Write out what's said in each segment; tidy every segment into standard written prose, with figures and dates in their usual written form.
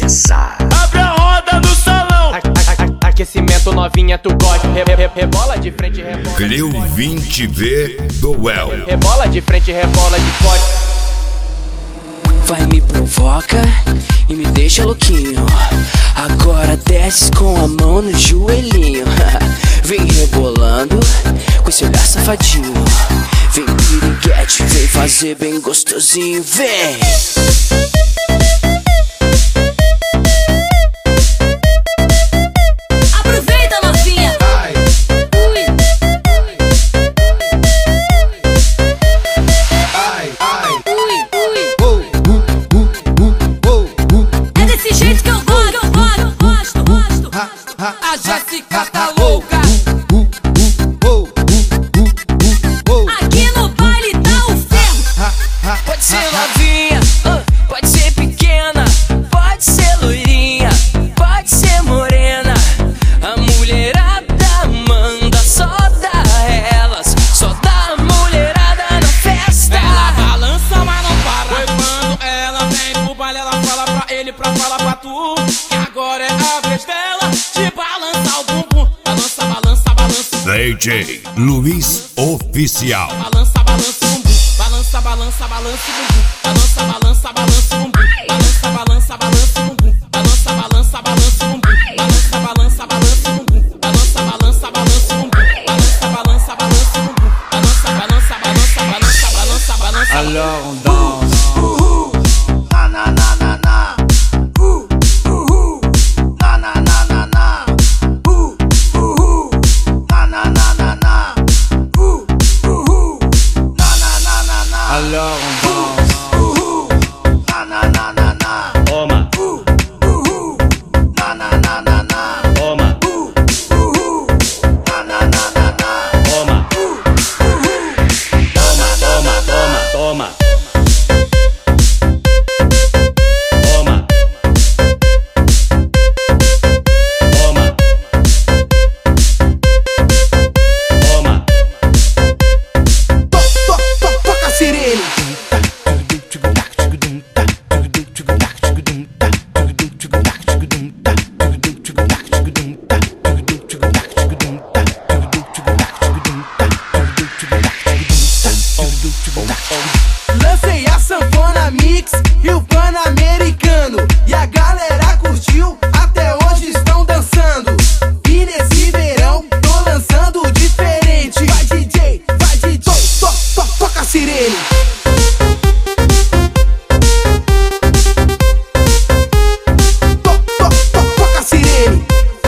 começar. Abre a roda no salão. Aquecimento novinha, tu gosta. Rebola de frente, rebola. Clio 20V Duel. Rebola de frente, rebola de costa. Vai, me provoca e me deixa louquinho. Agora desce com a mão no joelhinho. Vem rebolando com esse olhar safadinho. Vem piriguete, vem fazer bem gostosinho. Vem! Aproveita, novinha. Ui. É desse jeito que eu gosto. A Jéssica tá louca. Aqui no baile tá o ferro. Pode ser novinha, pode ser pequena, pode ser loirinha, pode ser morena. A mulherada manda, só dá elas, só dá a mulherada na festa. Ela balança, mas não para. Foi quando ela vem pro baile, ela fala pra ele pra falar pra tu que agora é a vez dela de balançar o bumbum. Balança, balança, balança. DJ Luiz Oficial. Balança, balança o bumbum. Balança, balança, balança o bumbum. Balança, balança, balança o bumbum. Balança, balança, balança o bumbum. Balança, balança, balança o bumbum. Balança, balança, balança o bumbum. Balança, balança, balança o bumbum. Balança, balança, balança o bumbum. Balança, balança, balança, balança, balança, balança. Alors on danse. Na na na na na. Na na na na na. Na na na na na. Na na na na na. Alors on danse. Na na na na na. Toma, Na na na na na. toma, Na na na na na. toma. Toma, toma, toma, toma. Toma. Toma. Toma. Toca a sirene. Lancei a sanfona mix e o pan-americano, e a galera curtiu, até hoje estão dançando. E nesse verão tô lançando diferente. Vai DJ, toca a sirene. Toca a sirene.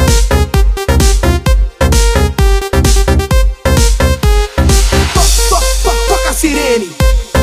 Toca a sirene.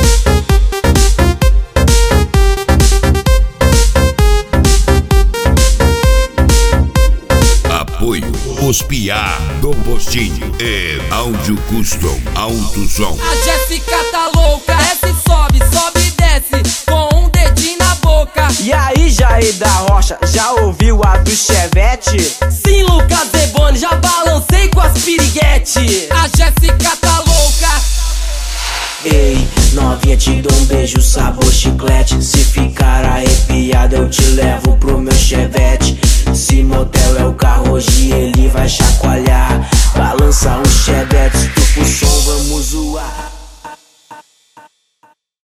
Apoio Os Piá do Postinho e Áudio Custom Alto Som. A Jéssica tá louca, desce, sobe, sobe e desce, com um dedinho na boca. E aí, Jair da Rocha, já ouviu a do Chevette? Sim, Lucas Eboni, já balancei com as piriguete. A Jéssica tá louca. Ei, novinha, te dou um beijo, sabor chiclete. Se ficar arrepiado, eu te levo pro meu Chevette. Se motel é o carro, hoje ele vai chacoalhar. Balança um Chevette, tu pro som, vamos zoar.